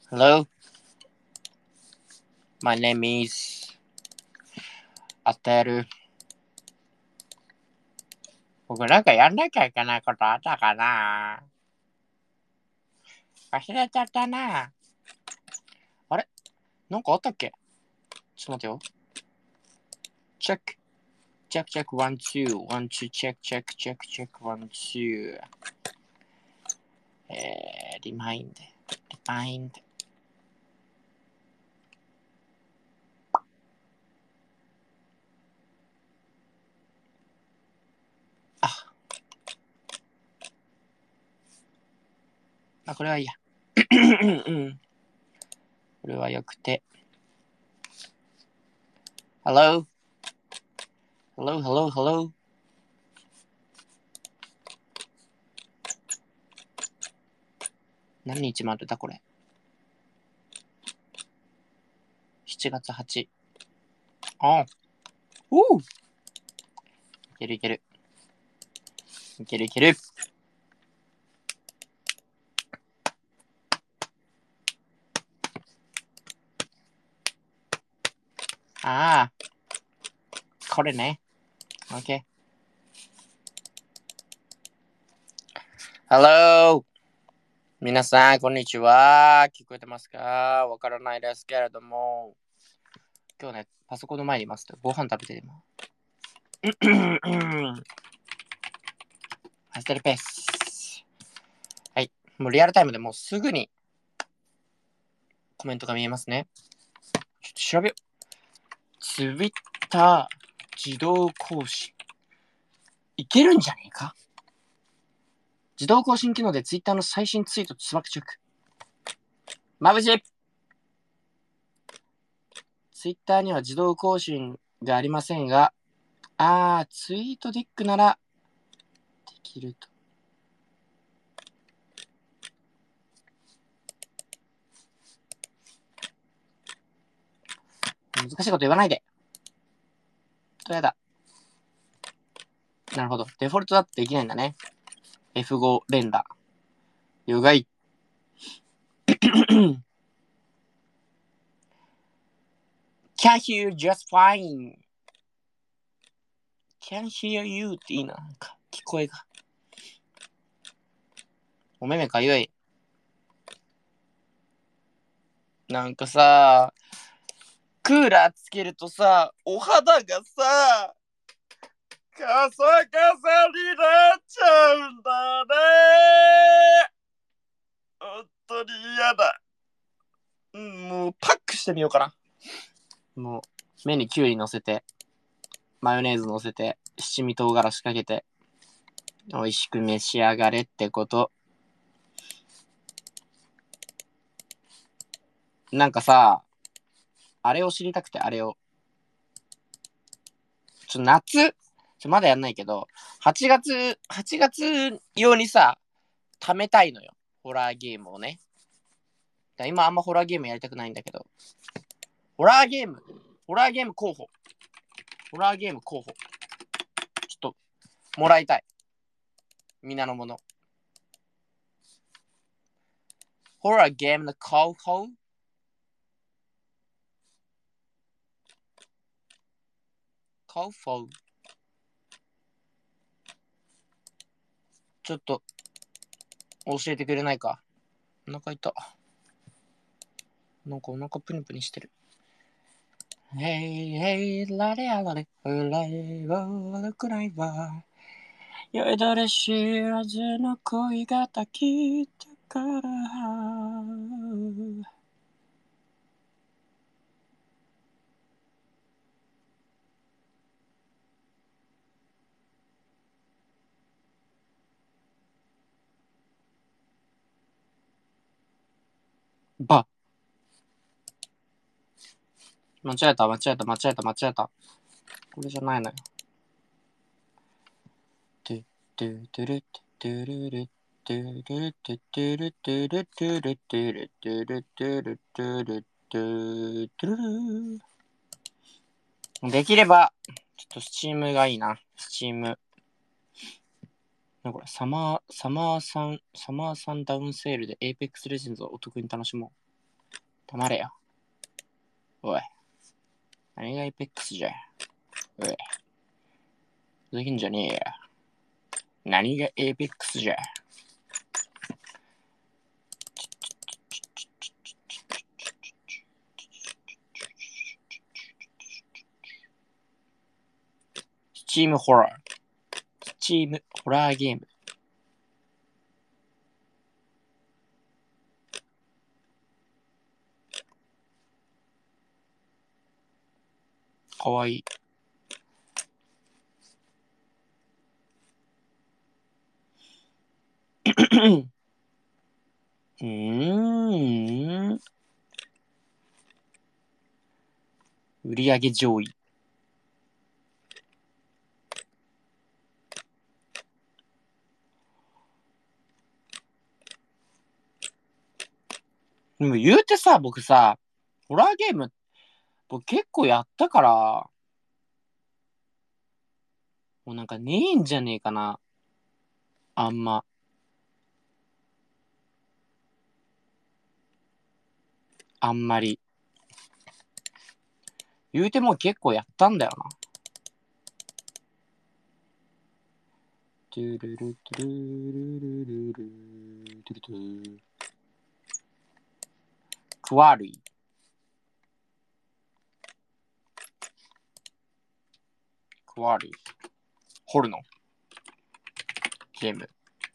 Hello, my name is アテル。僕なんかやんなきゃいけないことあったかな？忘れちゃったな。あれ？なんかあったっけ？ちょっと待ってよ。チェック。チェックチェック、ワン、ツー、ワン、ツー、チェックチェック、チェックチェック、ワン、ツー。リマインド。リマインド。これはいいや。これはよくて。Hello? Hello, hello, hello? 何日までだこれ。7月8。あおういけるいける。いけるいける。ああ。これね。OK。Hello! 皆さん、こんにちは。聞こえてますか？わからないですけれども。今日ね、パソコンの前にいますと、ご飯食べてるの。ハステルペース。はい。もうリアルタイムでもうすぐにコメントが見えますね。ちょっと調べよう。Twitter 自動更新。いけるんじゃねえか？自動更新機能で Twitter の最新ツイートとスワックチェック。まぶしい。Twitter には自動更新がありませんが、ツイートディックならできると。難しいこと言わないで。やだ。なるほど。デフォルトだとできないんだね。F5 連打。了解。Can hear just fine. Can hear you っていいな。なんか聞こえが。お目目かゆい。なんかさ、クーラーつけるとさ、お肌がさ、カサカサになっちゃうんだね。本当に嫌だ。もうパックしてみようかな。もう目にキュウリ乗せて、マヨネーズ乗せて、七味唐辛子かけて、美味しく召し上がれってこと。なんかさ、あれを知りたくて、あれを。夏まだやんないけど、8月用にさ、貯めたいのよ。ホラーゲームをね。今あんまホラーゲームやりたくないんだけど。ホラーゲーム候補。ホラーゲーム候補。ちょっと、もらいたい。皆のもの。ホラーゲームの候補ちょっと、教えてくれないか。お腹痛。なんかお腹プニプニしてる。Hey, hey, ラレアラレ、フライバーくらいは、酔いどれ知らずの恋がたきたから。ば、間違えた。これじゃないのよ。トゥトゥトゥルトゥルルトゥルトゥトゥルトゥルトゥルトゥルトゥルトゥルトゥルトゥトゥルルできれば、ちょっとスチームがいいな。スチーム。これサマーさんダウンセールで Apex Legends をお得に楽しもう。 止まれよ。おい。何がエイペックスじゃ。おい。ふざけんじゃねえよ。何がエイペックスじゃ。スチームホラー。スチームホラーゲーム。かわいい。売上上位。でも言うてさ、僕さ、ホラーゲーム、僕結構やったから、もうなんかねえんじゃねえかな。あんま。あんまり。言うても結構やったんだよな。トゥルルトゥルルルルルトゥルトゥクワルイ。クワルイ。掘るのゲーム。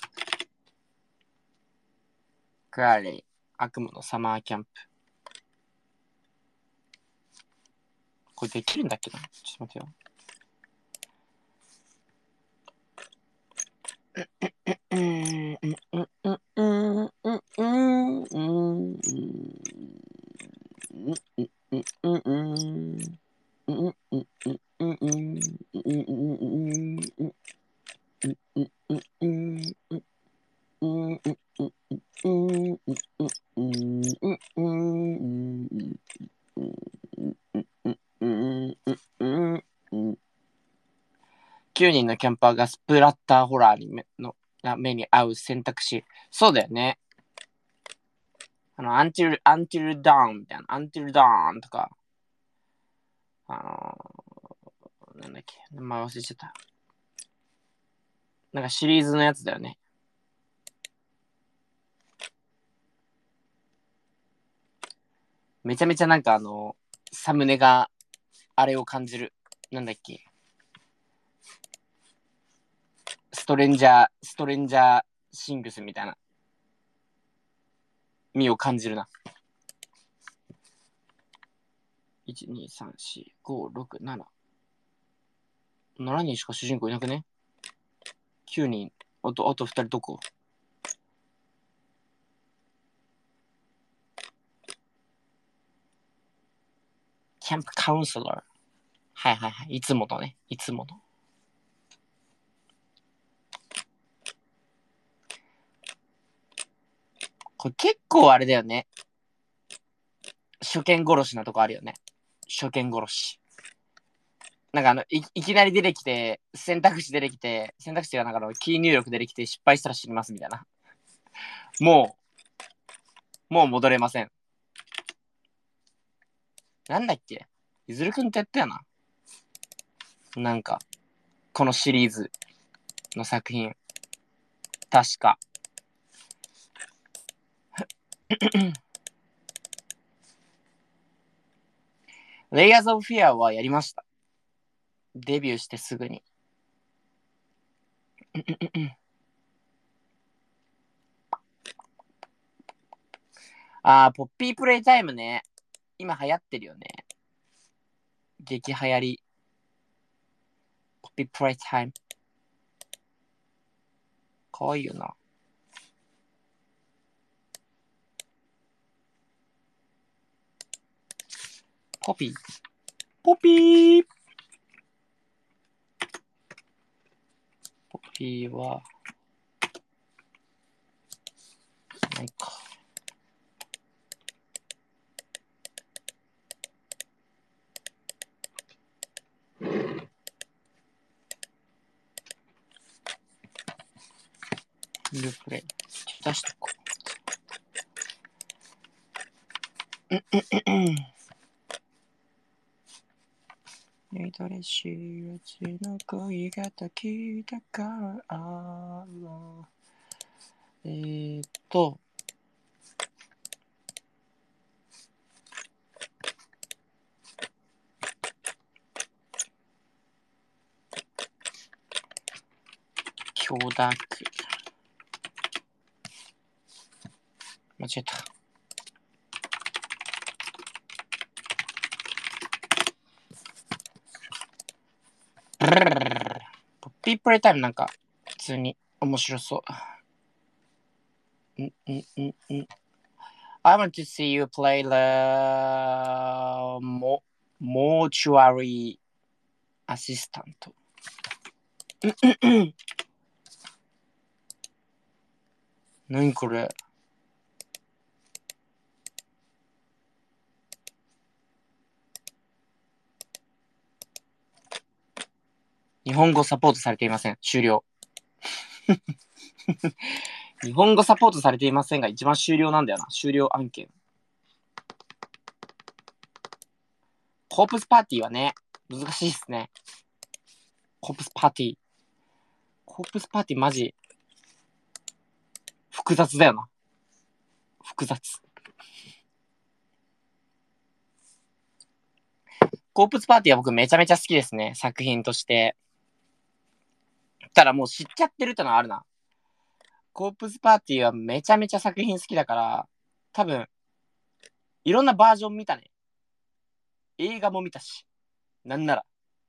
クワルイ。悪夢のサマーキャンプ。これできるんだっけな、ちょっと待ってよ。9人のキャンパーがスプラッターホラーに目に合う選択肢。そうだよね。アンティルダウンみたいな。アンティルダウンとか。なんだっけ。名前忘れちゃった。なんかシリーズのやつだよね。めちゃめちゃなんかサムネがあれを感じる。なんだっけ。ストレンジャーシングスみたいな。身を感じるな。1、2、3、4、5、6、7。7人しか主人公いなくね？ 9 人。あと2人どこ？キャンプカウンセラー。はいはいはい。いつものね。いつもの。これ結構あれだよね。初見殺しなとこあるよね。初見殺し。なんかいきなり出てきて、選択肢がなんかキー入力出てきて失敗したら死にますみたいな。もう戻れません。なんだっけ？ゆずるくんってやったよな。なんか、このシリーズの作品。確か。レイヤーズ・オブ・フィアはやりました。デビューしてすぐに。ポッピープレイタイムね。今流行ってるよね。激流行り。ポッピープレイタイム。かわいいよな。ポピー。ポピー。ポピーは、ないか。フルプレイ。出しとこう。 ドレシーチの恋がたきたから許諾。間違えた。ポッピープレイタイムなんか普通に面白そう。I want to see you play the mortuary assistant. 何これ？日本語サポートされていません。終了。日本語サポートされていませんが一番終了なんだよな。終了案件。コープスパーティーはね、難しいっすね。コープスパーティー。コープスパーティーマジ、複雑だよな。複雑。コープスパーティーは僕めちゃめちゃ好きですね。作品として。ただもう知っちゃってるってのはあるな。コープスパーティーはめちゃめちゃ作品好きだから、多分、いろんなバージョン見たね。映画も見たし。なんなら。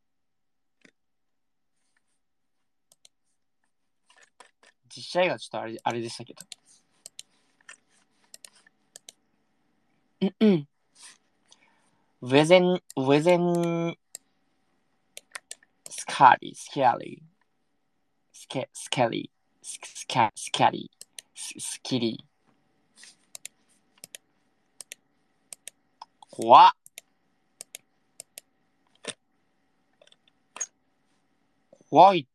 実写映画ちょっとあれでしたけど。within scary怖っ。怖いって。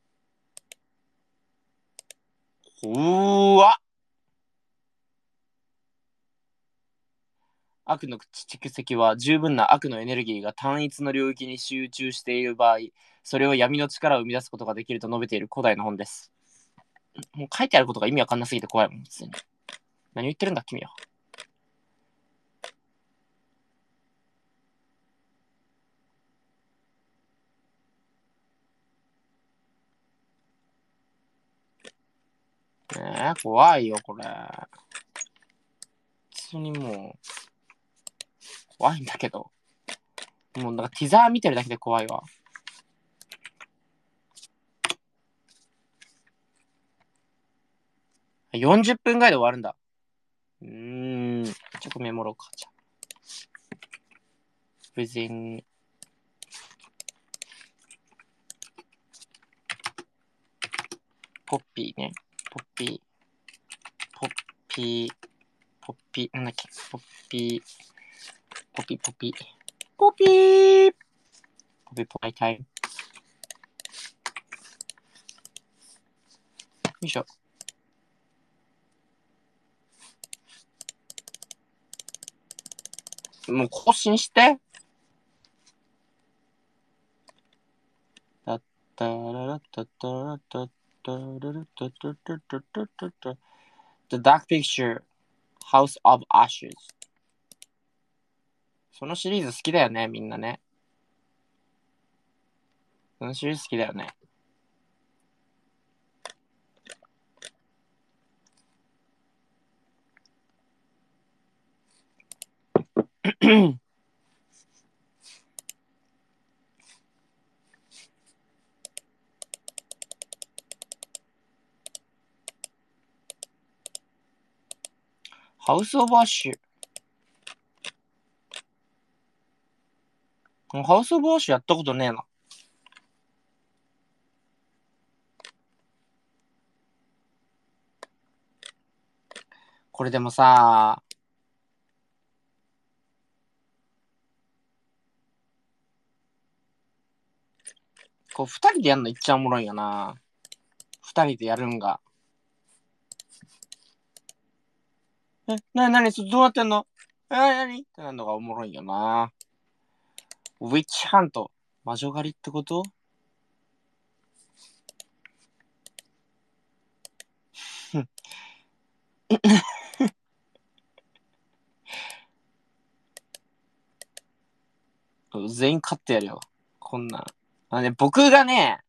怖っ。悪の蓄積は十分な悪のエネルギーが単一の領域に集中している場合、それを闇の力を生み出すことができると述べている古代の本です。もう書いてあることが意味わかんなすぎて怖いもん、普通に。何言ってるんだ、君は。怖いよ、これ。普通にもう、怖いんだけど。もうなんかティザー見てるだけで怖いわ。40分ぐらいで終わるんだ。ちょっとメモろうか。じゃあ。withinポッピーね。ポッピー、なんだっけ。ポッピーポライタイム。よいしょ。もう更新して。The Dark Picture House of Ashes。 そのシリーズ好きだよね、みんなね。そのシリーズ好きだよね。ハウスオブアッシュ。ハウスオブアッシュやったことねえな。これでもさ、こう二人でやるのいっちゃおもろいよな。二人でやるんが。なにどうなってんの？ 何ってなるのがおもろいよな。ウィッチハント。魔女狩りってこと全員勝ってやるよ。こんなん。僕がね、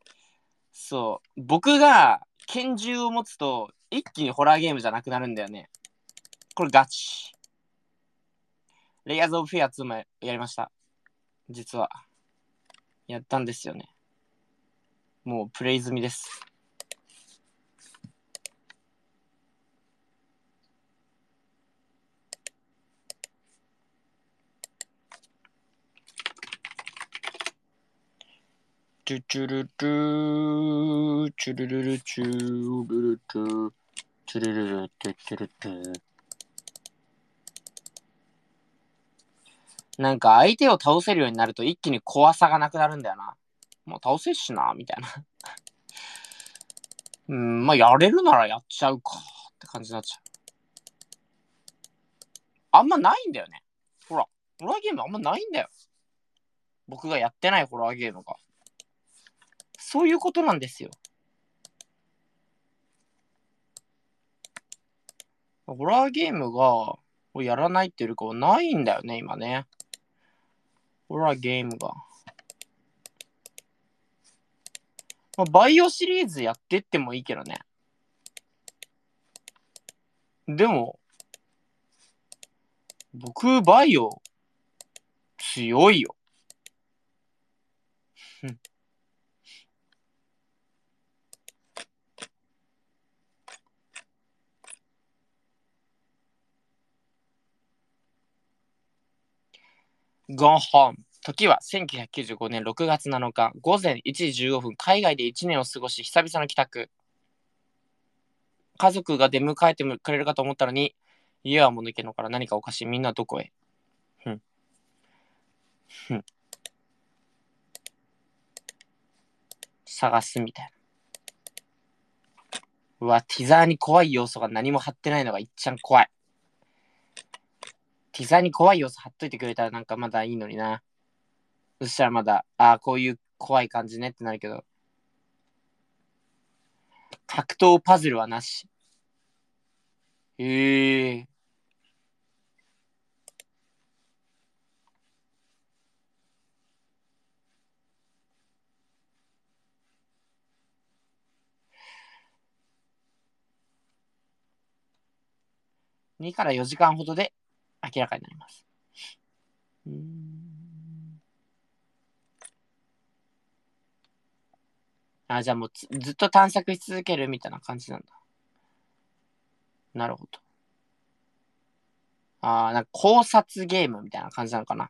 僕が拳銃を持つと、一気にホラーゲームじゃなくなるんだよね。これガチ。レイヤーズ・オブ・フィア2もやりました。実は。やったんですよね。もうプレイ済みです。チュチュルチュー、チュルルルチュー、ルルチュー、チュルルルチュチュルチュー。なんか相手を倒せるようになると一気に怖さがなくなるんだよな。もう倒せっしな、みたいな。まあやれるならやっちゃうかって感じになっちゃう。あんまないんだよね。ほら、ホラーゲームあんまないんだよ。僕がやってないホラーゲームが。そういうことなんですよ。ホラーゲームがやらないっていうかないんだよね、今ね。ホラーゲームが。まあ、バイオシリーズやってってもいいけどね。でも、僕、バイオ強いよ。ゴンホーム。時は1995年6月7日、午前1時15分、海外で1年を過ごし、久々の帰宅。家族が出迎えてくれるかと思ったのに、家はもぬけのから何かおかしい。みんなどこへふん。ふん。探すみたいな。うわ、ティザーに怖い要素が何も貼ってないのがいっちゃん怖い。ティザーに怖い要素貼っといてくれたらなんかまだいいのにな。そしたらまだ、こういう怖い感じねってなるけど。格闘パズルはなし。2から4時間ほどで明らかになります。じゃあもうずっと探索し続けるみたいな感じなんだ。なるほど。なんか考察ゲームみたいな感じなのかな。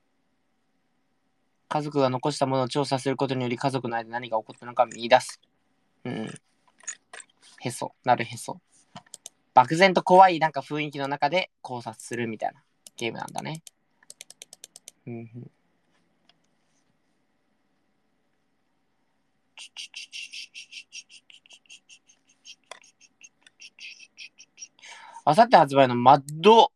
家族が残したものを調査することにより家族の間で何が起こったのか見出す。へそ。なるへそ。漠然と怖いなんか雰囲気の中で考察するみたいなゲームなんだね。あさって発売のマッド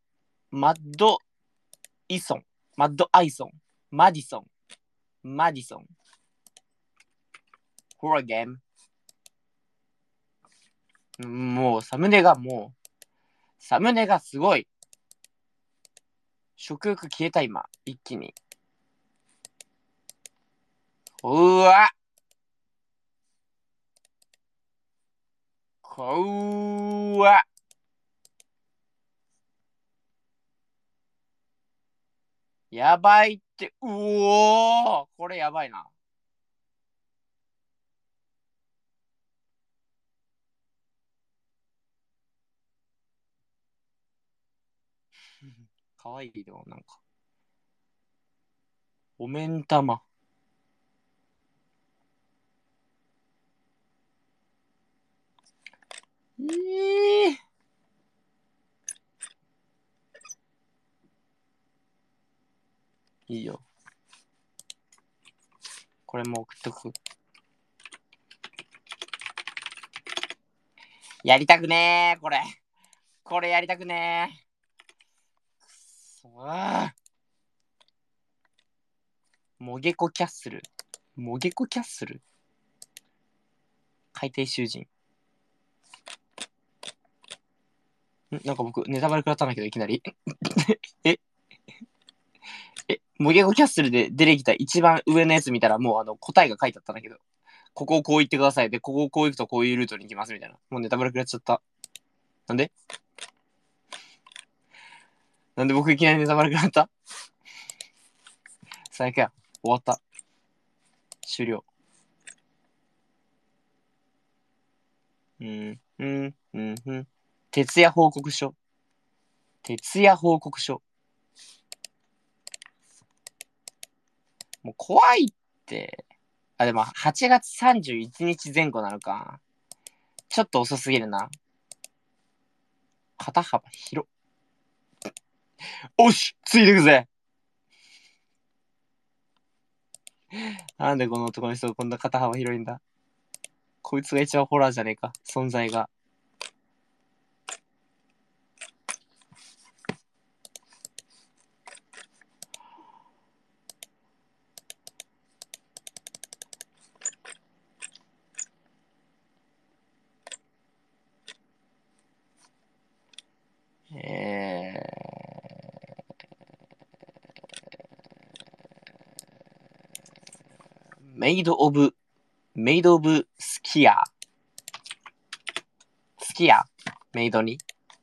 イソン、マッドアイソン、マディソン、ホラーゲーム。もうサムネがすごい。食欲消えた今、一気に。うわこわやばいって、これやばいな。かわいいよ、なんか。おめんたま。いいよ。これも送っとく。やりたくねー、これ。これやりたくねー。くそうモゲコキャッスル。モゲコキャッスル海底囚人。なんか僕、ネタバレ食らったんだけど、いきなり。モゲコキャッスルで出てきた一番上のやつ見たら、もう答えが書いてあったんだけど、ここをこう言ってください。で、ここをこう行くとこういうルートに行きますみたいな。もうネタバレ食らっちゃった。なんで僕いきなりネタバレ食らった最悪や。終わった。終了。徹夜報告書。徹夜報告書。もう怖いって。あ、でも8月31日前後なのか。ちょっと遅すぎるな。肩幅広。おしついてくぜ。なんでこの男の人こんな肩幅広いんだ。こいつが一番ホラーじゃねえか。存在が。メイドオブスキヤ。スキヤメイドに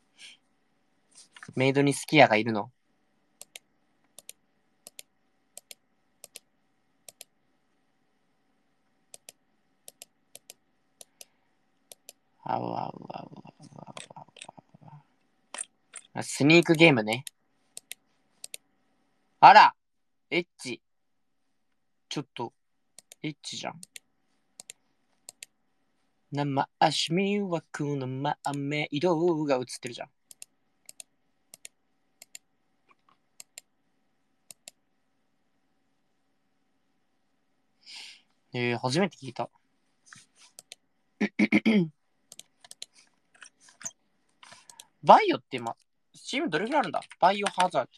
スキヤがいるの？スニークゲームね。あらエッチ。ちょっと、エッチじゃん。生足見枠の豆色が映ってるじゃん。初めて聞いた。バイオって今、チームどれくらいあるんだ？バイオハザード。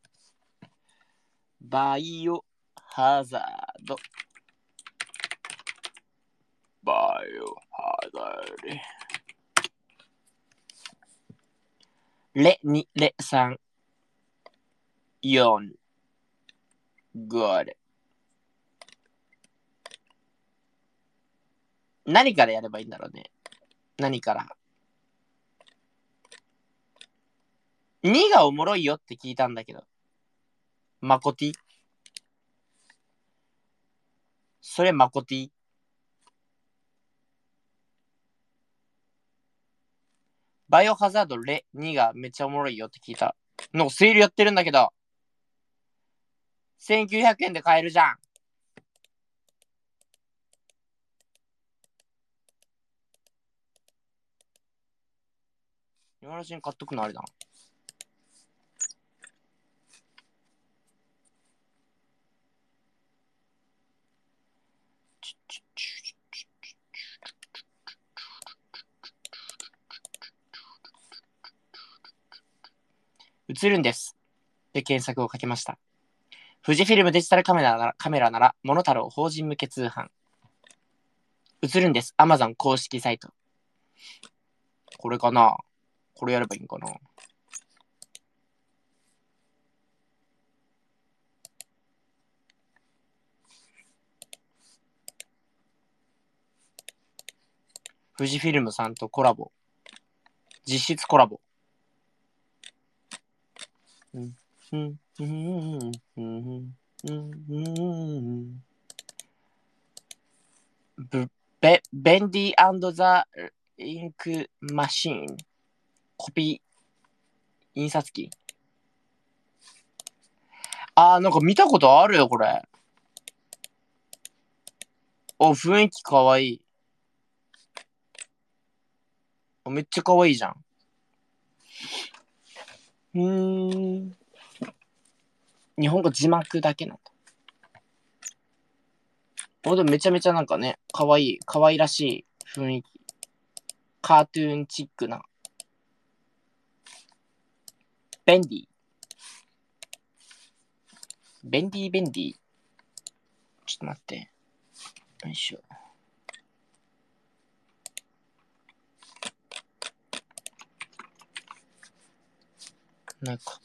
バイオハザード。バイオハザード。レ2、レ3、4、5で。何からやればいいんだろうね。何から。2がおもろいよって聞いたんだけど。マコティ？それマコティ？バイオハザードレ2がめっちゃおもろいよって聞いた。のセールやってるんだけど、1900円で買えるじゃん。今のうちに買っとくのあれだな。映るんです。で検索をかけました。富士フィルムデジタルカメラなら、モノタロウ法人向け通販。映るんです。Amazon 公式サイト。これかな？これやればいいんかな？富士フィルムさんとコラボ。実質コラボ。ベンディ&ザ・インク・マシーン。コピー、印刷機。なんか見たことあるよ、これ。雰囲気かわいい。めっちゃかわいいじゃん。日本語字幕だけなんだ。でもめちゃめちゃなんかね、かわいらしい雰囲気。カートゥーンチックな。ベンディ。 便利便利。ちょっと待って。よいしょ。なんか。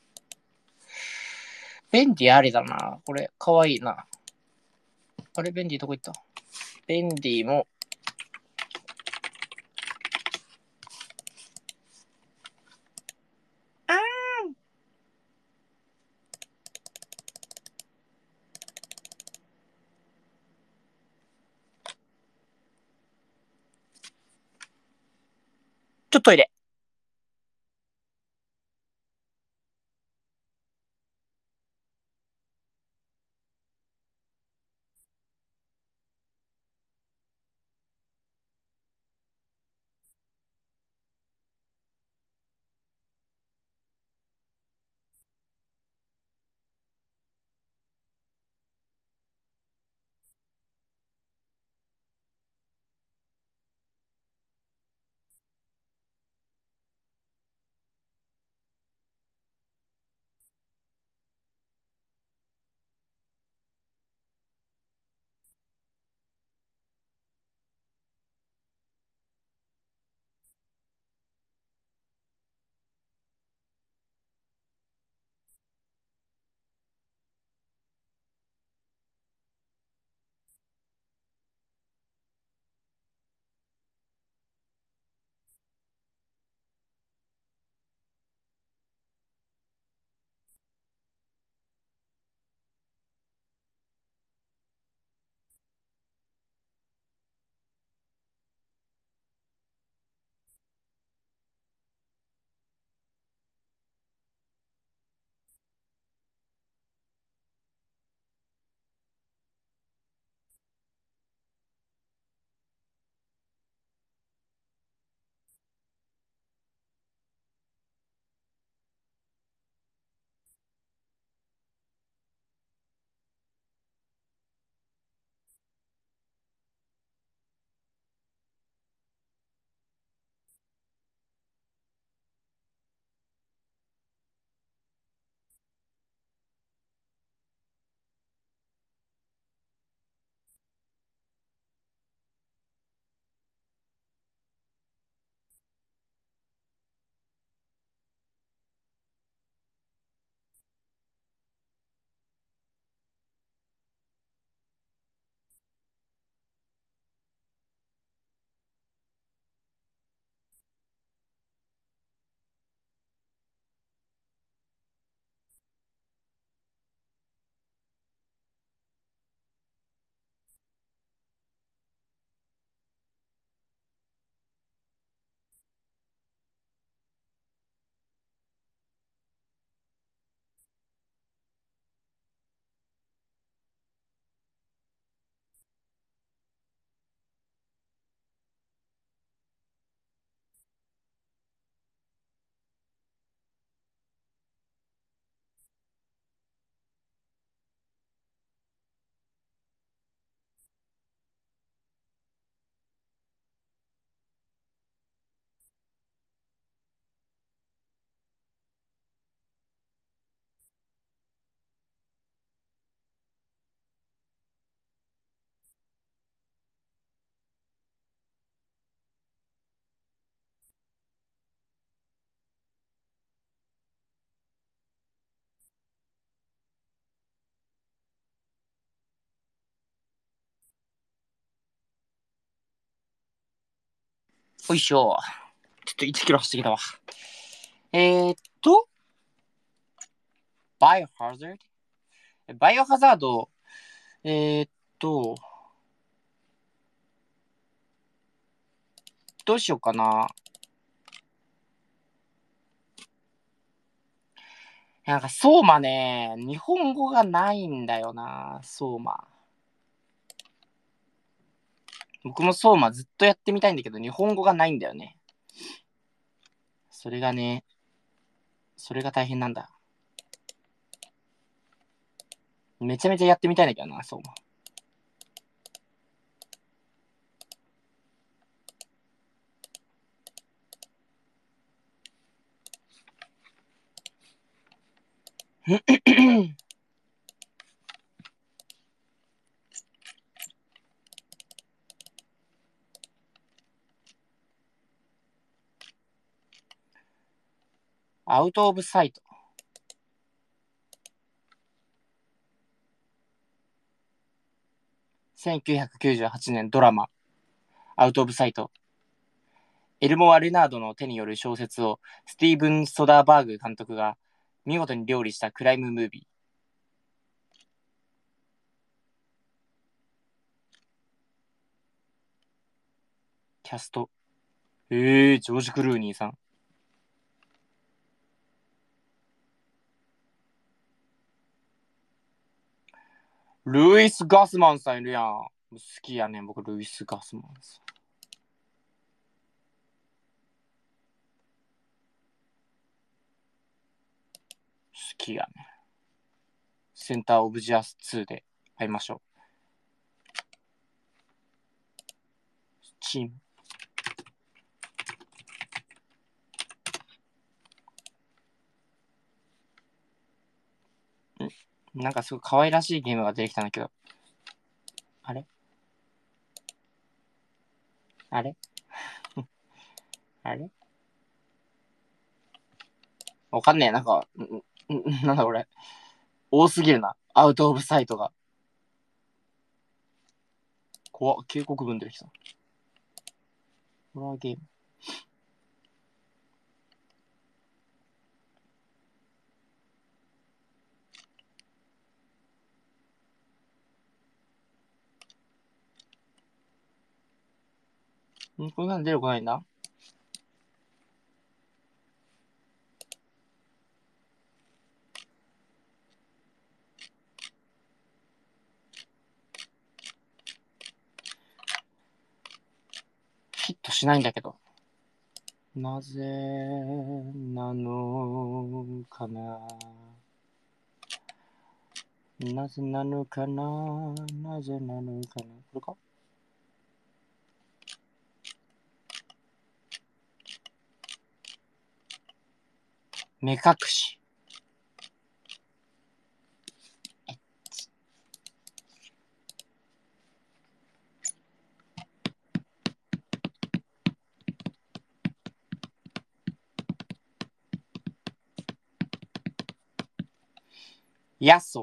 便利ありだな。これ、かわいいな。あれ、便利どこ行った？便利も、ちょっとトイレ。よいしょ。ちょっと1キロ走ってきたわ。えー、っと、バイオハザードバイオハザード、えー、っと、どうしようかな。なんか、相馬ね、日本語がないんだよな、相馬。僕も相馬ずっとやってみたいんだけど、日本語がないんだよね。それがね、それが大変なんだ。めちゃめちゃやってみたいんだけどな、相馬。 アウトオブサイト。1998年ドラマ、アウトオブサイト。エルモア・レナードの手による小説をスティーブン・ソダーバーグ監督が見事に料理したクライムムービー。キャスト。ジョージ・クルーニーさん。ルイス・ガスマンさんいるやん。好きやねん、僕、ルイス・ガスマンさん。好きやねん。センター・オブ・ジャス2で会いましょう。チーム。なんかすごい可愛らしいゲームが出てきたんだけど。あれあれあれわかんねえ。なんか、なんだこれ。多すぎるな。アウトオブサイトが。怖っ。警告文出てきた。ホラーゲーム。これなんで出てこないんだ？ヒットしないんだけど。なぜなのかな。なぜなのかな。なぜなのかな。これか？目隠し。やっそ。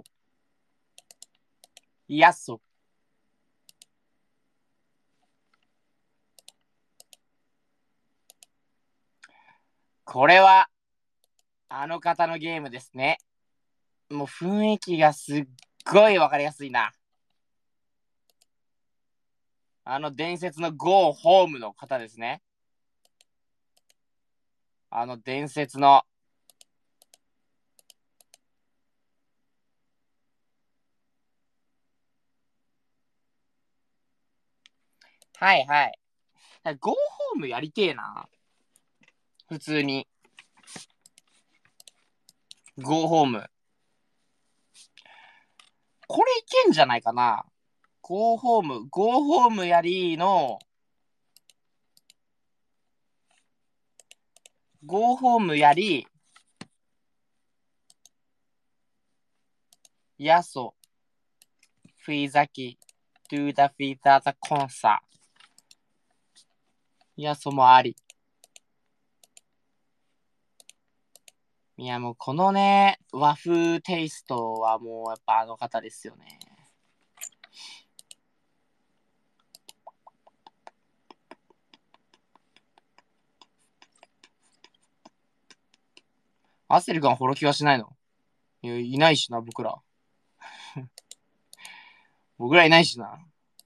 やっそ。これは、あの方のゲームですね。もう雰囲気がすっごいわかりやすいな。あの伝説の Go Home の方ですね。あの伝説の。はいはい。Go Home やりてえな。普通に。Go Home。これいけんじゃないかな。Go Home。Go Home やりの。Go Home やり。やそ。フィーザキ。Do the Feather the Concert。やそもあり。いやもうこのね、和風テイストはもうやっぱあの方ですよね。アセル君はホロキはしないの？いや、いないしな、僕ら。僕らいないしな。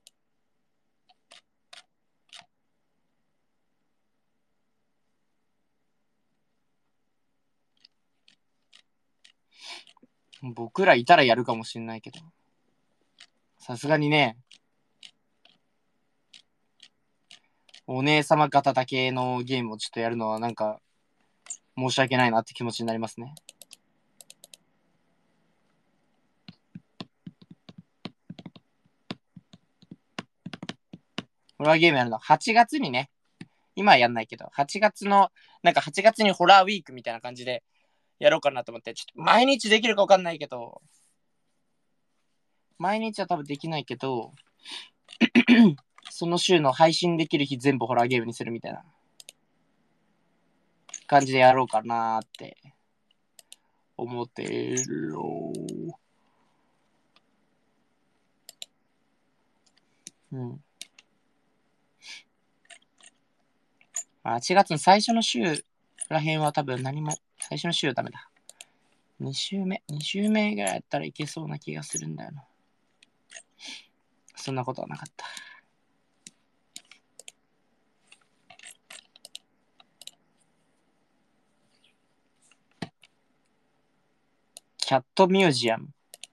僕らいたらやるかもしんないけど。さすがにね、お姉様方だけのゲームをちょっとやるのはなんか申し訳ないなって気持ちになりますね。ホラーゲームやるの8月にね、今はやんないけど、8月の、なんか8月にホラーウィークみたいな感じでやろうかなと思って、ちょっと毎日できるかわかんないけど、毎日は多分できないけど、その週の配信できる日全部ホラーゲームにするみたいな。 感じでやろうかなーって思ってる。うん。8月の最初の週らへんは多分何も、最初の週はダメだ。2週目ぐらいやったらいけそうな気がするんだよな。そんなことはなかった。キャットミュージアム。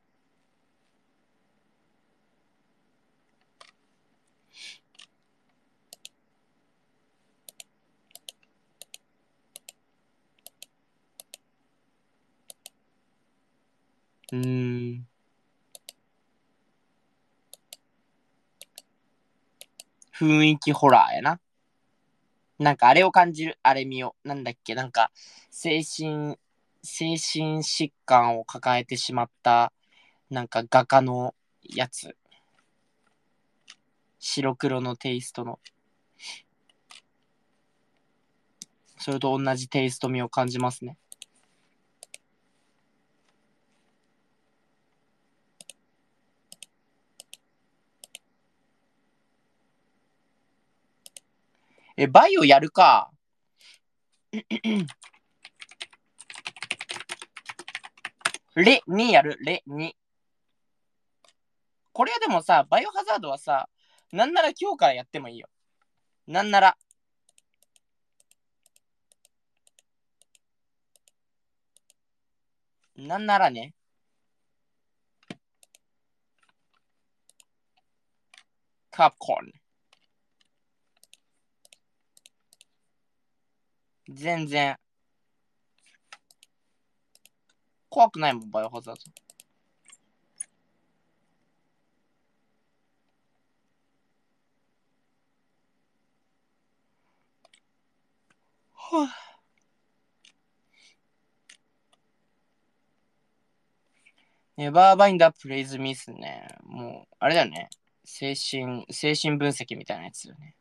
雰囲気ホラーやな。なんかあれを感じる。あれ見よう。なんだっけ、なんか、精神疾患を抱えてしまった、なんか画家のやつ。白黒のテイストの。それと同じテイスト味を感じますね。バイオやるか。レ2やる。レ2。これはでもさ、バイオハザードはさ、なんなら今日からやってもいいよ。なんなら。なんならね。カプコン。全然。怖くないもん、バイオハザード。はぁ。ネバーバインダープレイズミスね。もう、あれだよね。精神分析みたいなやつよね。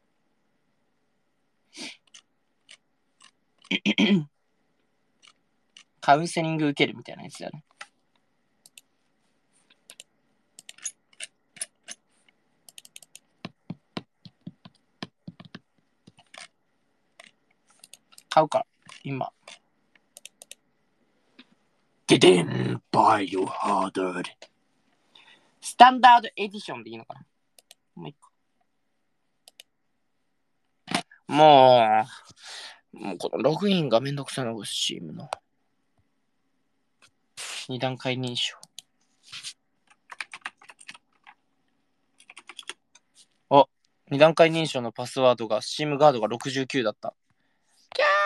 カウンセリング受けるみたいなやつだね。買うから、今。ででん、バイオハザード。スタンダードエディションでいいのかな。もう一個。もうこのログインがめんどくさいのが Steam の。二段階認証。あ、二段階認証のパスワードが Steam ガードが69だった。キャー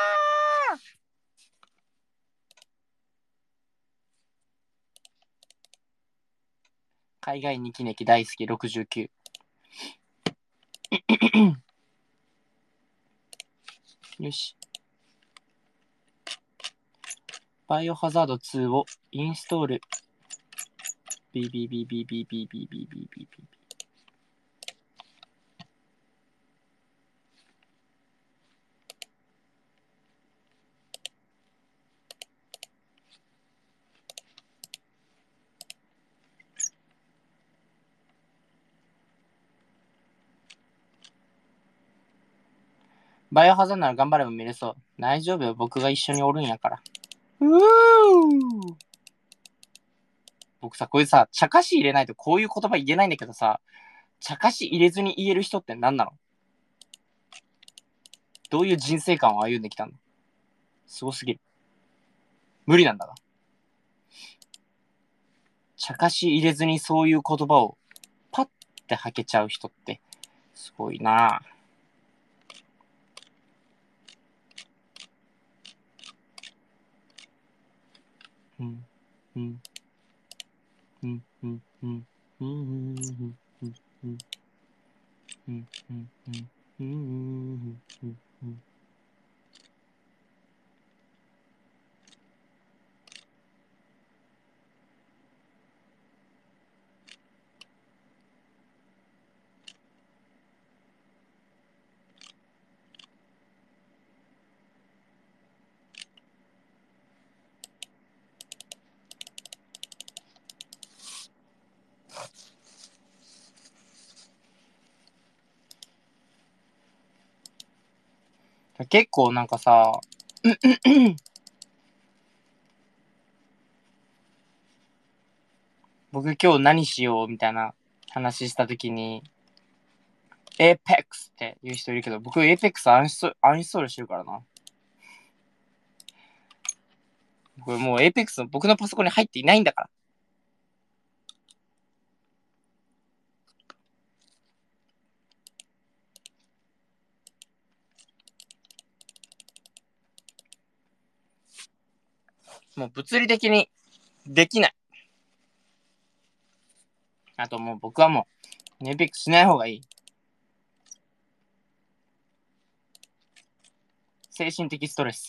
海外ニキネキ大好き69。よし。バイオハザード2をインストール。BBBBBBBBBBB。バイオハザードなら頑張れば見れそう。大丈夫よ、僕が一緒におるんやから。僕さ、こういうさ、茶化し入れないとこういう言葉言えないんだけどさ、茶化し入れずに言える人って何なの？どういう人生観を歩んできたの？すごすぎる。無理なんだが。茶化し入れずにそういう言葉をパッて吐けちゃう人ってすごいなぁ。うんうんうんうんうんうんうんうんうんうんうんうんうん結構なんかさ、僕今日何しようみたいな話したときに、Apex って言う人いるけど、僕 Apex アンインストールしてるからな。これもう Apex の僕のパソコンに入っていないんだから。もう物理的にできない。あともう僕はもう Apex しない方がいい。精神的ストレス。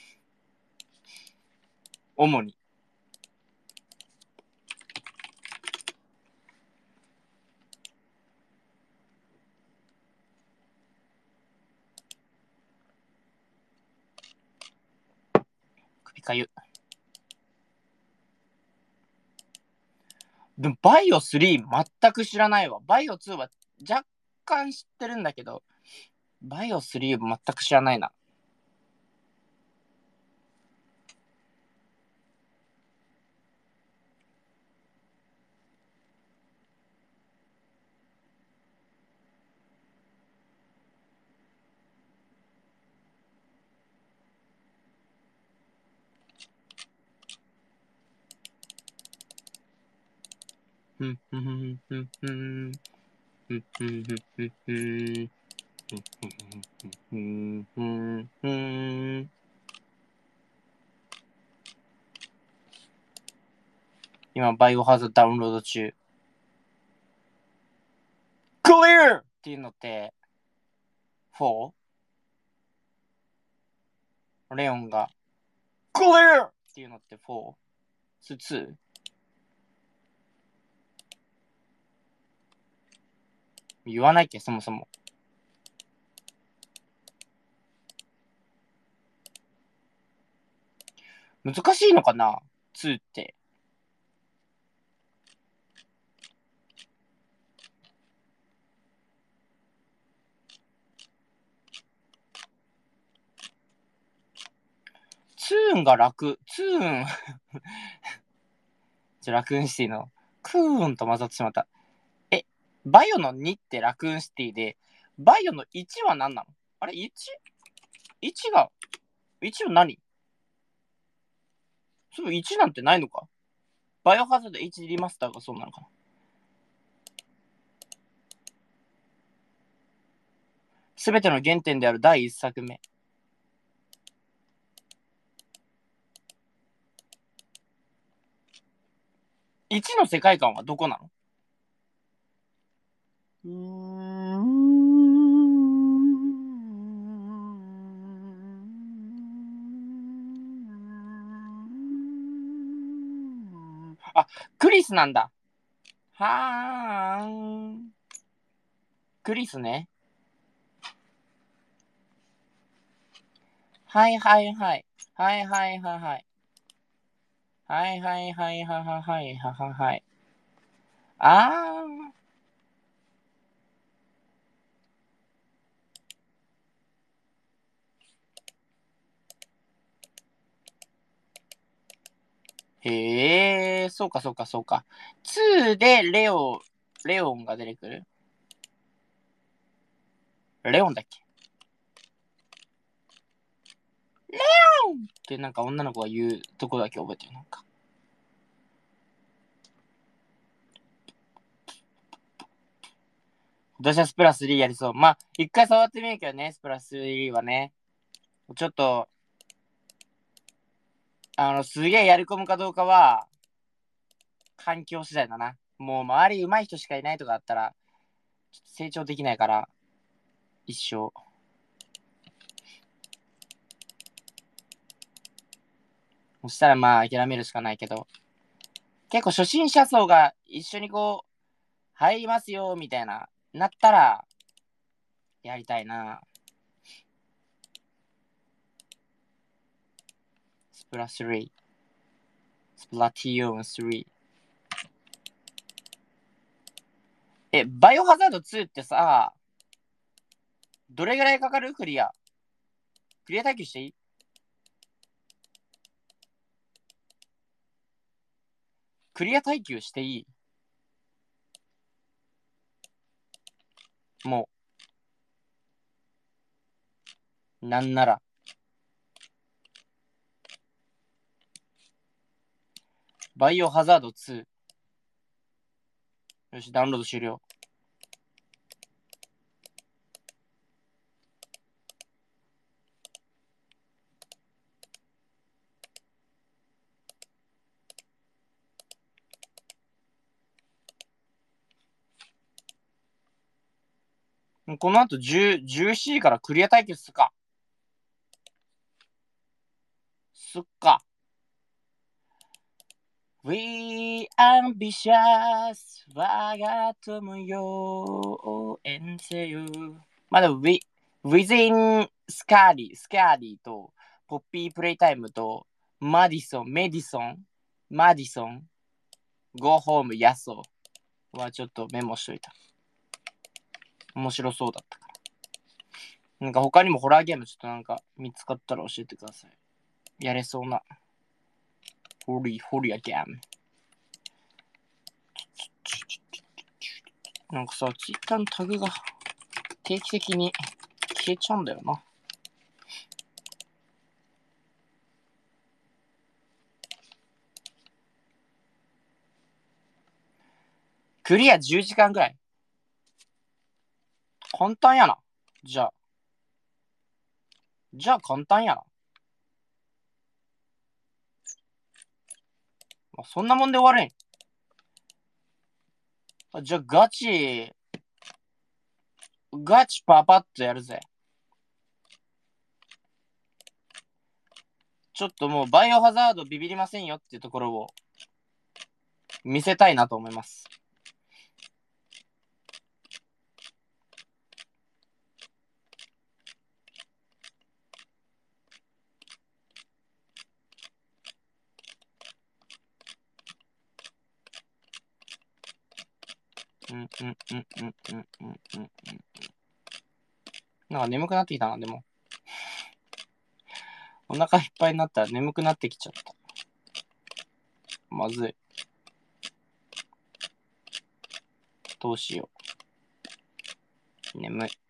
主に。首かゆ。でもバイオ3全く知らないわ。バイオ2は若干知ってるんだけど、バイオ3全く知らないな。ふんふんふんふんふんふんふんふんふんふんふんふんふん。今バイオハザードダウンロード中。Clear! っていうのって 4? レオンが Clear! っていうのって 4? 2? 言わないっけそもそも。難しいのかな ?2 って。ツーンが楽。ツーンラクーンシティのクーンと混ざってしまった。バイオの2ってラクーンシティで、バイオの1は何なの？あれ 1?1 が、1は何？そう、1なんてないのか？バイオハザード H リマスターがそうなのかな？すべての原点である第1作目。1の世界観はどこなの？あ、クリスなんだ。はーん。クリスね。はいはいはい。はいはいはいはい。はいはいはいはいはいはいはいはい。あー。へえ、そうかそうかそうか。2でレオンが出てくる？レオンだっけ？レオンってなんか女の子が言うとこだけ覚えてる。なんか。今年はスプラス3やりそう。まあ、一回触ってみるけどね、スプラス3はね。ちょっと、すげえやり込むかどうかは、環境次第だな。もう周り上手い人しかいないとかあったら、ちょっと成長できないから、一生。そしたらまあ諦めるしかないけど、結構初心者層が一緒にこう、入りますよ、みたいな、なったら、やりたいな。スプラ3。スプラティオン3。バイオハザード2ってさ、どれぐらいかかるクリア？ クリア耐久していい？クリア耐久していい？もう、なんなら。バイオハザード2。よし、ダウンロード終了。この後17時からクリア対決すっか。すっか。We ambitious 我が友よ応援せよ。まだ Within スカーリーとポッピープレイタイムとメディソン、Go Home ヤソはちょっとメモしといた。面白そうだったから。なんか他にもホラーゲームちょっとなんか見つかったら教えてください。やれそうな。ホリアゲーム。なんかさ、ツイッターのタグが定期的に消えちゃうんだよな。クリア10時間ぐらい。簡単やな。じゃあ簡単やな。そんなもんで終わるん。じゃあガチパパッとやるぜ。ちょっともうバイオハザードビビりませんよっていうところを見せたいなと思います。なんか眠くなってきたな、でも。お腹いっぱいになったら眠くなってきちゃった。まずい。どうしよう。眠い。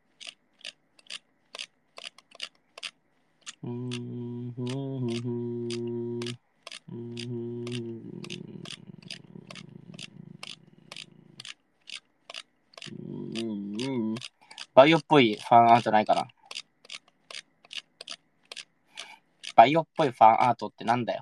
バイオっぽいファンアートないかな。バイオっぽいファンアートってなんだよ。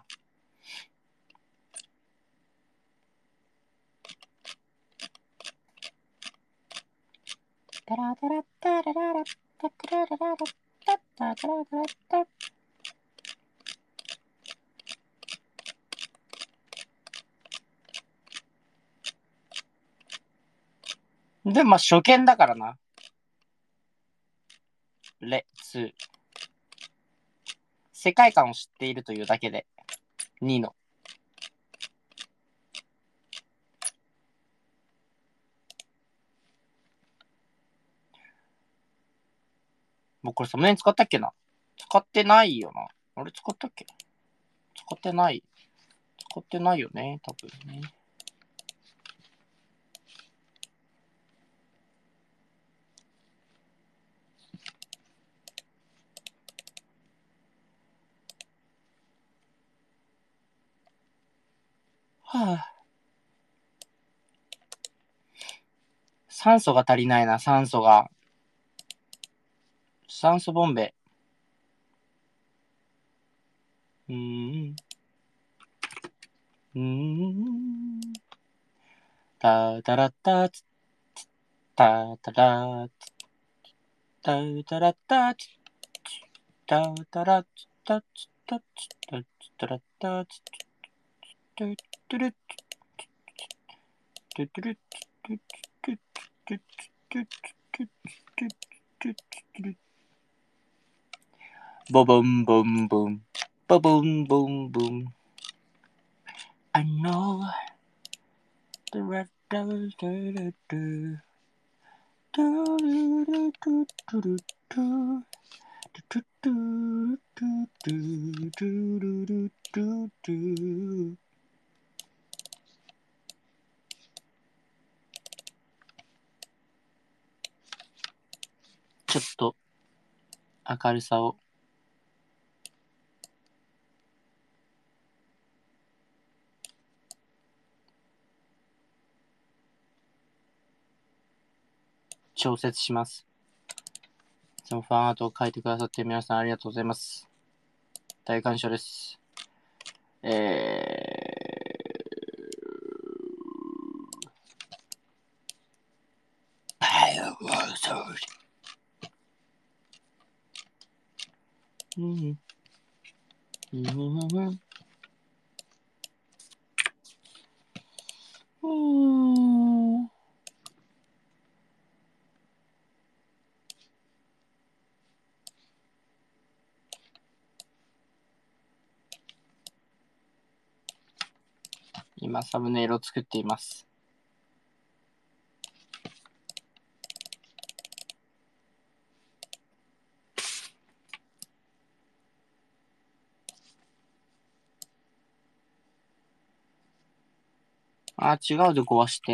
タラタラタラララタタラララタタタララタ。でもまあ初見だからな。レ2。世界観を知っているというだけで。2の。僕これサムネに使ったっけな？使ってないよな。あれ使ったっけ？使ってない。使ってないよね、多分ね。はぁ。酸素が足りないな、酸素ボンベ。タタラッタツタタラツタタラッタツタタラツタツタツタタラッタツトゥトゥルトゥトゥルトゥトゥトゥトゥトゥトゥトゥトゥボボンボンボンボボンボンボン I know the red do do do do do do do do do do do トゥトゥトゥルルトゥトゥ。ちょっと明るさを調節します。いつもファンアートを書いてくださって皆さんありがとうございます。大感謝です。今サムネイルを作っています。違うで壊して。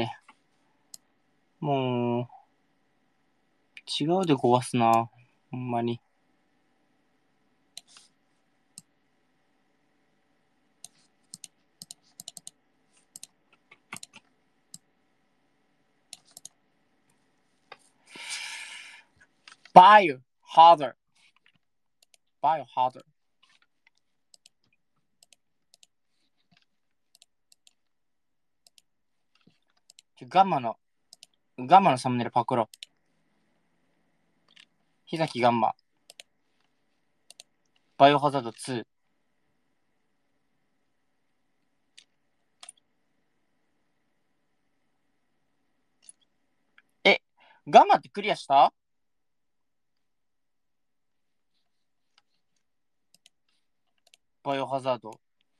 もう、違うで壊すな。ほんまに。Biohazard。Biohazard。ガンマのサムネイルパクろう。日崎ガンマ。バイオハザード2。ガンマってクリアした？バイオハザード。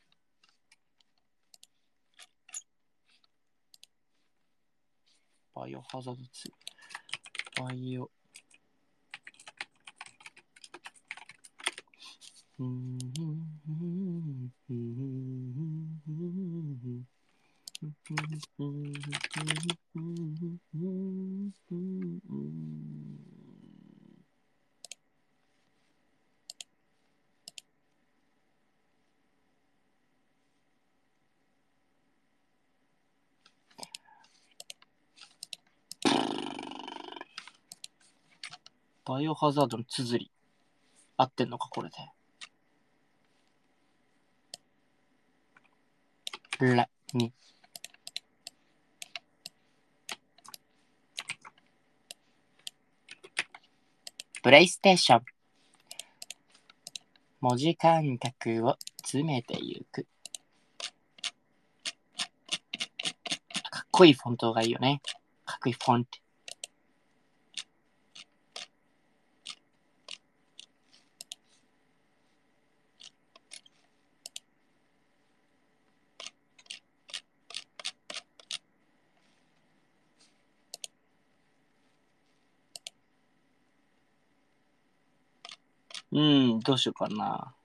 バイオハザード2。バイオ。バイオハザードの綴り合ってんのかこれで。にプレイステーション。文字間隔を詰めていく。かっこいいフォントがいいよね。かっこいいフォント。どうしようかな。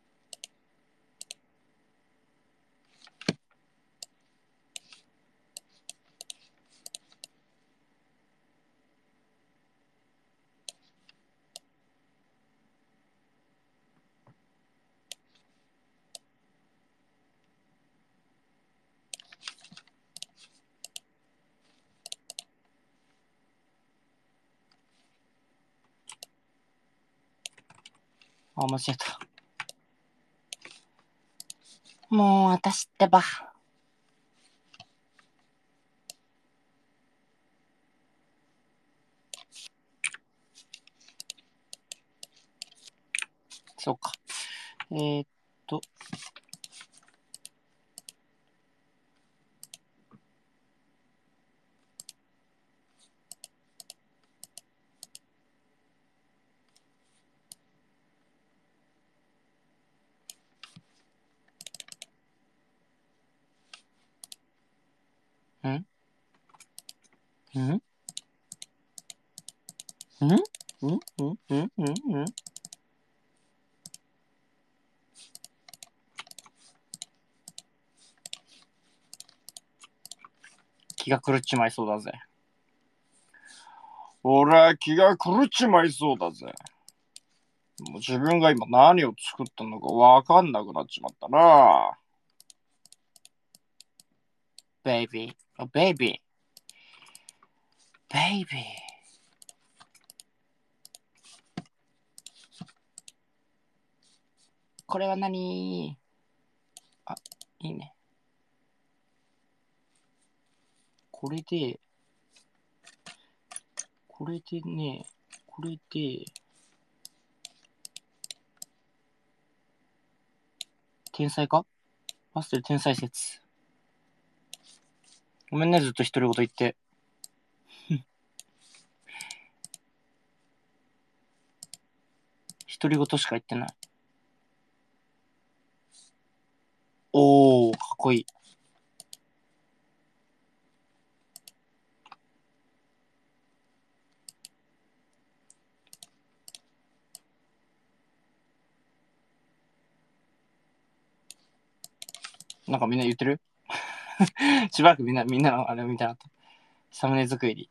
間違えた。もう私ってば。そうか。ん気が狂っちまいそうだぜ。俺は気が狂っちまいそうだぜ。もう自分が今何を作ったのかわかんなくなっちまったな。ベイビー、ベイビー、ベイビー。これは何？あ、いいね。これでね、これで、天才か？パステル天才説。ごめんね、ずっと独り言言って。独り言しか言ってない。おー、かっこいい。なんかみんな言ってる？しばらくみんなのあれみたいな。サムネ作り。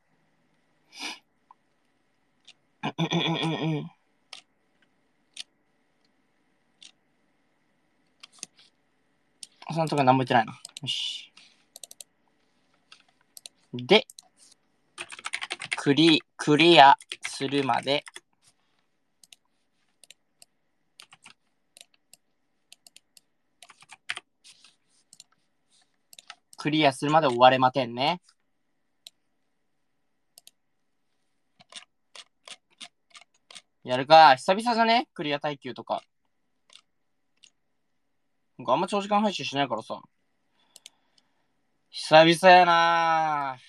そのとこ何も言ってないな。よし。で、クリアするまで、クリアするまで終われませんね。やるか。久々じゃね？クリア耐久とか。あんま長時間配信しないからさ。久々やな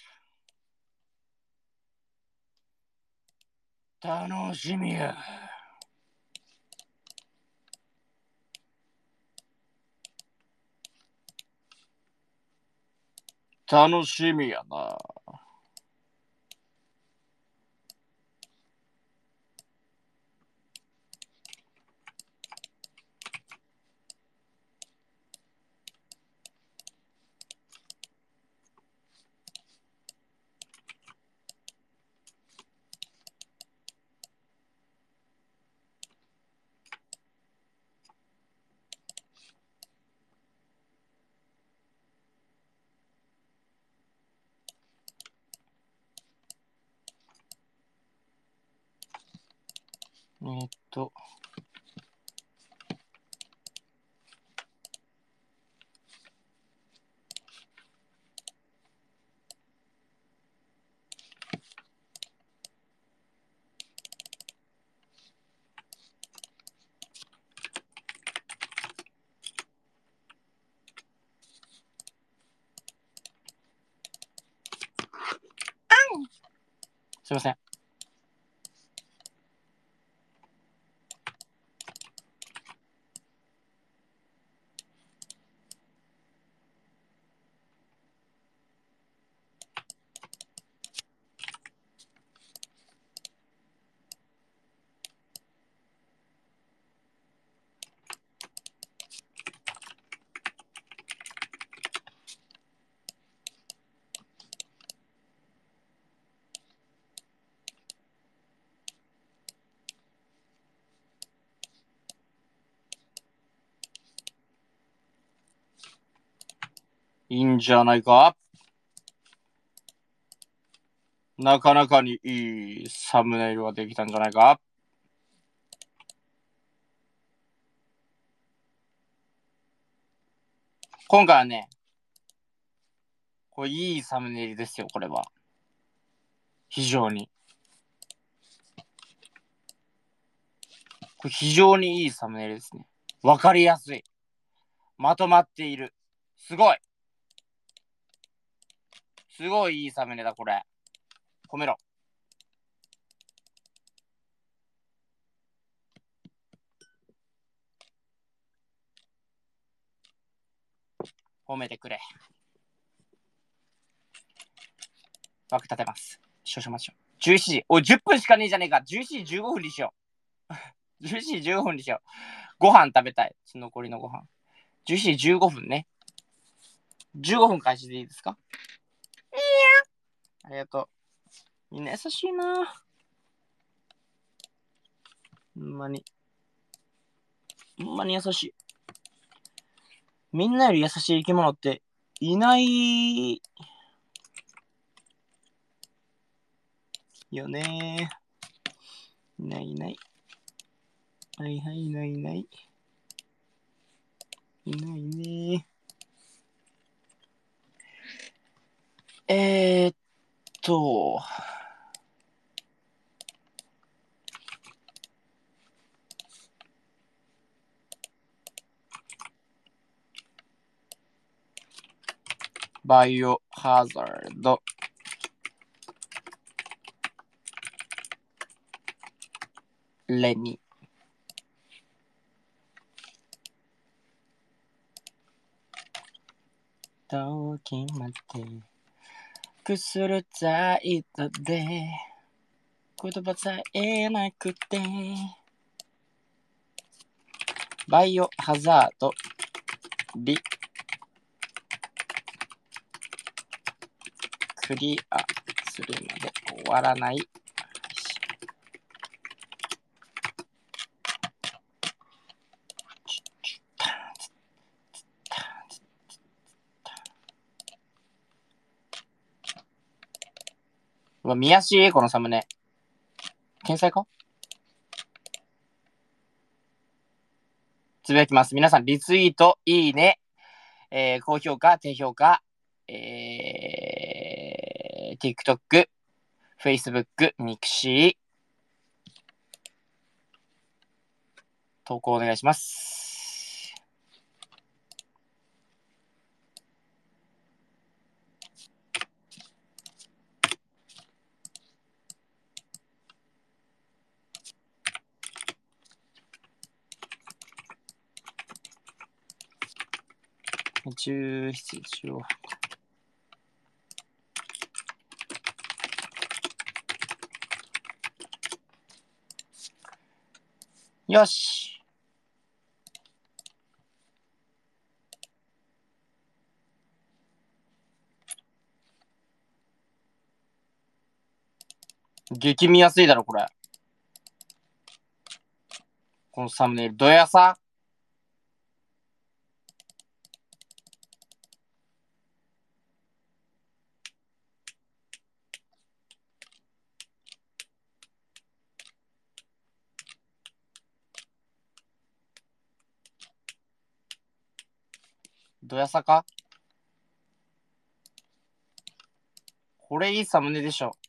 ぁ。楽しみや。楽しみやな。すいません。いいんじゃないか。なかなかにいいサムネイルができたんじゃないか。今回はね、これいいサムネイルですよ、これは。非常に。これ非常にいいサムネイルですね。わかりやすい。まとまっている。すごい。すごいいいサムネだ、これ。褒めろ。褒めてくれ。枠立てます。少々お待ちを。17時。おい、10分しかねえじゃねえか。17時15分にしよう。17時15分にしよう。ご飯食べたい。残りのご飯。17時15分ね。15分開始でいいですか？ ありがとう。みんな優しいな。ほんまに。ほんまに優しい。みんなより優しい生き物っていないよね。いないいない。はいはい、いないいない。いないね。ーっと、バイオハザード。レニ。時までくするザイトで言葉さえなくてバイオハザードリクリアするまで終わらない。うわ、見やしいこのサムネ。天才か？つぶやきます。皆さん、リツイート、いいね、高評価、低評価、TikTok、Facebook、ミクシー、投稿お願いします。17、18。よし。激見やすいだろ、これ。このサムネイル。どやさ？どやさか？これいいサムネでしょ。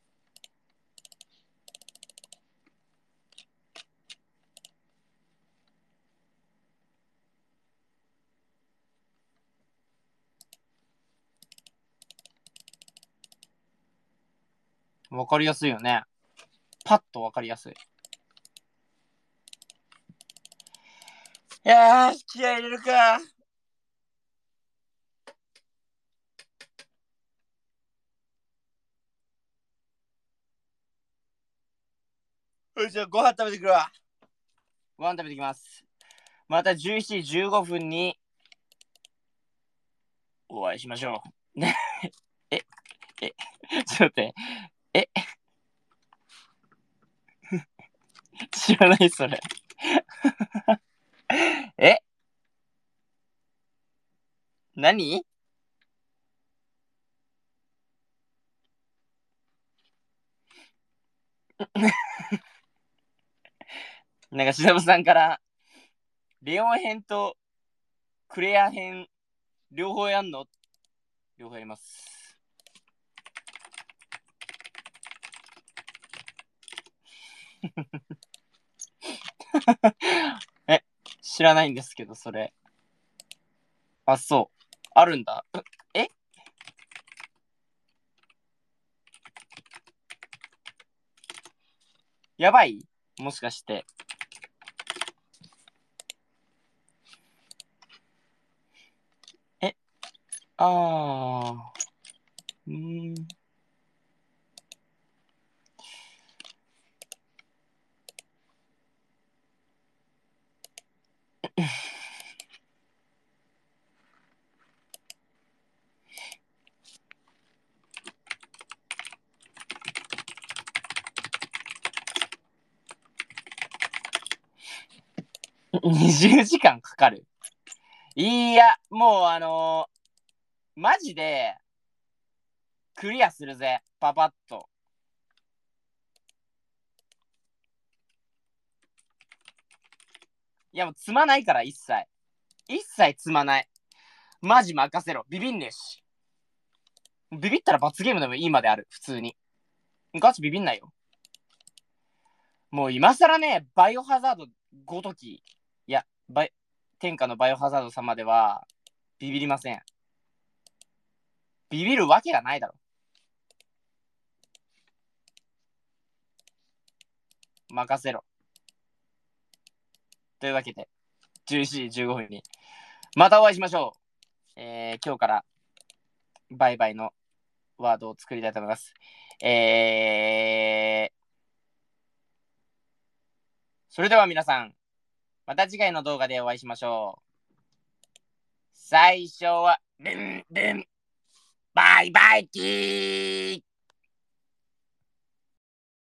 わかりやすいよね。パッとわかりやすい。いやー、気合い入れるか。じゃあご飯食べてくるわ。ご飯食べてきます。また17時15分にお会いしましょう。ね。ちょっと待って。知らないそれ。何？なんか、しのぶさんから、レオン編とクレア編、両方やんの？両方やります。知らないんですけど、それ。あ、そう。あるんだ。えやばい？もしかして。あー。 20時間かかる。いや、もうマジでクリアするぜ、パパッと。いやもう積まないから一切積まない。マジ任せろ、ビビんねえし。ビビったら罰ゲームでもいいまである、普通に。ガチビビんないよ。もう今更ね、バイオハザードごとき、いや、天下のバイオハザード様では、ビビりません。ビビるわけがないだろ。任せろ。というわけで、11時15分に、またお会いしましょう。今日から、バイバイのワードを作りたいと思います。それでは皆さん、また次回の動画でお会いしましょう。最初は、ブンブン、バイバイキーン。